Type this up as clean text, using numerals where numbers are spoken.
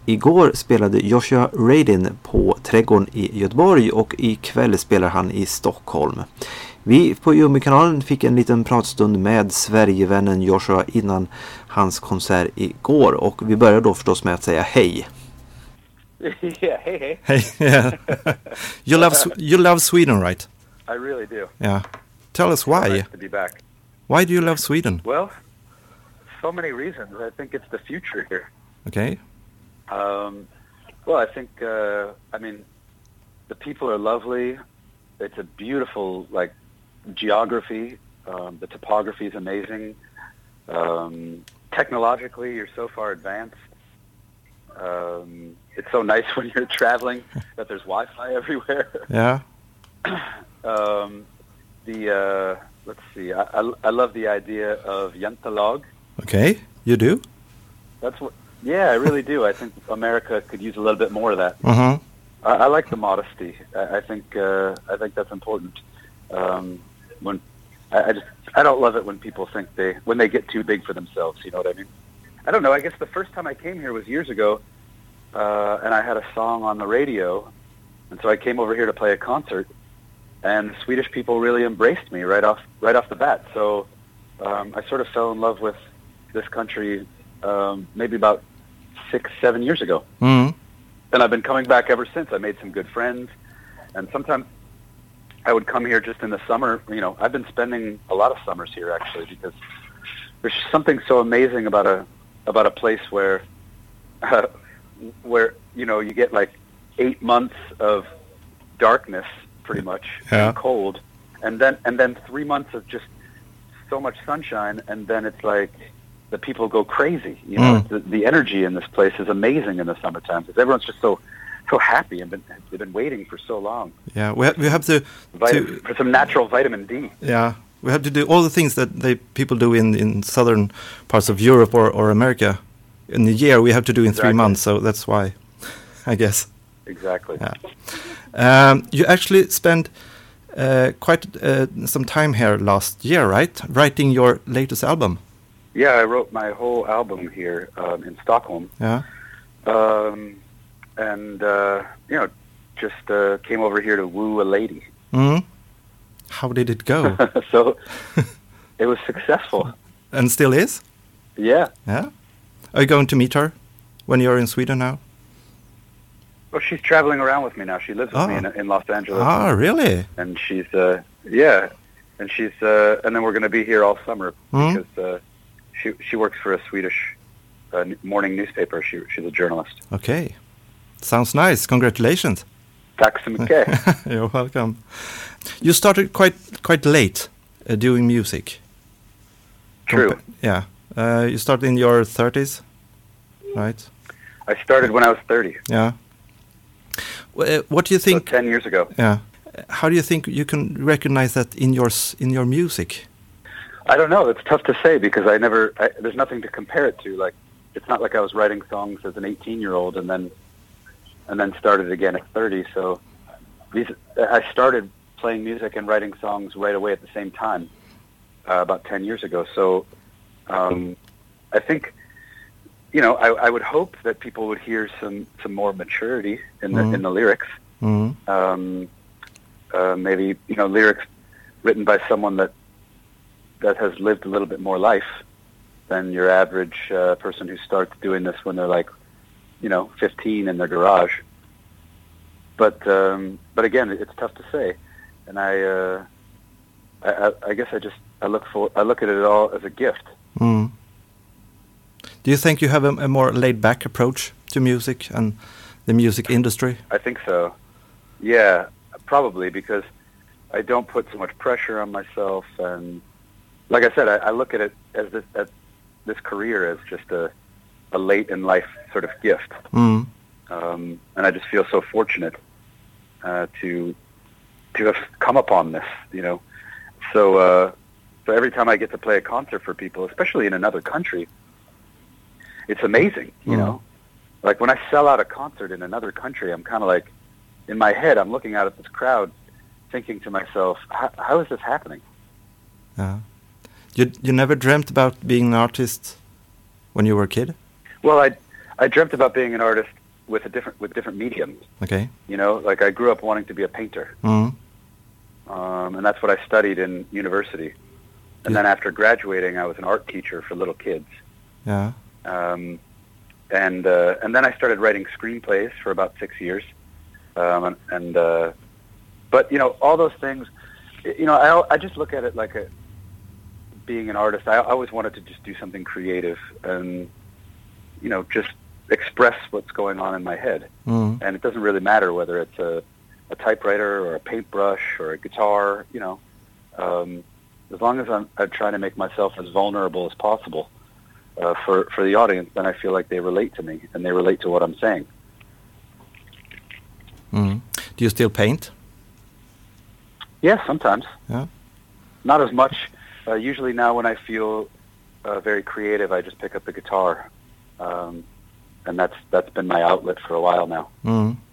Igår spelade Joshua Radin på Trädgården i Göteborg och ikväll spelar han i Stockholm. Vi på Umeå-kanalen fick en liten pratstund med Sverigevännen Joshua innan hans konsert igår och vi börjar då förstås med att säga hej. Yeah, hey. Hey, yeah. You love Sweden, right? I really do. Yeah. Tell us why. Nice to be back. Why do you love Sweden? Well, so many reasons. I think it's the future here. Okay. Well, I think, the people are lovely. It's a beautiful, geography. The topography is amazing. Technologically, you're so far advanced. It's so nice when you're traveling that there's Wi-Fi everywhere. Yeah. Let's see. I love the idea of Jantelag. Okay, you do? Yeah, I really do. I think America could use a little bit more of that. Uh-huh. I like the modesty. I think that's important. I don't love it when people think when they get too big for themselves. You know what I mean? I don't know. I guess the first time I came here was years ago, and I had a song on the radio, and so I came over here to play a concert, and the Swedish people really embraced me right off the bat. So I sort of fell in love with this country maybe about 6-7 years ago. Mm. And I've been coming back ever since. I made some good friends, and sometimes I would come here just in the summer. You know, I've been spending a lot of summers here actually because there's something so amazing about a place where you get 8 months of darkness pretty much, yeah, and cold, and then 3 months of just so much sunshine, and then it's like the people go crazy. You know, the energy in this place is amazing in the summertime because everyone's just so happy and they've been waiting for so long. Yeah, we have to for some natural vitamin D. Yeah, we have to do all the things that people do in southern parts of Europe or America. In the year, we have to do in 3 months, so that's why, I guess. Exactly. Yeah. You actually spent quite some time here last year, right? Writing your latest album. Yeah, I wrote my whole album here in Stockholm. Yeah. Just came over here to woo a lady. Mm. How did it go? So it was successful. And still is? Yeah. Yeah. Are you going to meet her when you're in Sweden now? Well, she's traveling around with me now. She lives with me in Los Angeles. Ah, really? And she's and then we're going to be here all summer because she works for a Swedish morning newspaper. She's a journalist. Okay. Sounds nice. Congratulations. Tack så mycket. You're welcome. You started quite late doing music. True. Yeah. You started in your 30s, right? I started when I was 30. Yeah. What do you think? So 10 years ago. Yeah. How do you think you can recognize that in your music? I don't know. It's tough to say because there's nothing to compare it to. Like, it's not like I was writing songs as an 18-year-old and then started again at 30. So I started playing music and writing songs right away at the same time, about 10 years ago. So I think, I would hope that people would hear some more maturity in the lyrics. Mm. Maybe lyrics written by someone that has lived a little bit more life than your average person who starts doing this when they're 15 in their garage. But again, it's tough to say, and I guess I look at it all as a gift. Mm. Do you think you have a more laid-back approach to music and the music industry? I think so. Yeah, probably because I don't put so much pressure on myself, and like I said, I look at it as this career as just a late in life sort of gift. Mm. And I just feel so fortunate to have come upon this, So every time I get to play a concert for people, especially in another country, it's amazing, you know. Like when I sell out a concert in another country, I'm kind of like, in my head, I'm looking out at this crowd, thinking to myself, how is this happening? You never dreamt about being an artist when you were a kid? Well, I dreamt about being an artist with different mediums. Okay. You know, like I grew up wanting to be a painter, and that's what I studied in university. And then after graduating, I was an art teacher for little kids. Yeah. And then I started writing screenplays for about 6 years. But you know, all those things, you know, I just look at it like being an artist. I always wanted to just do something creative and, you know, just express what's going on in my head. And it doesn't really matter whether it's a typewriter or a paintbrush or a guitar, you know. As long as I'm trying to make myself as vulnerable as possible for the audience, then I feel like they relate to me and they relate to what I'm saying. Do you still paint? Yeah, sometimes. Yeah. Not as much. Usually now when I feel very creative, I just pick up the guitar. And that's been my outlet for a while now.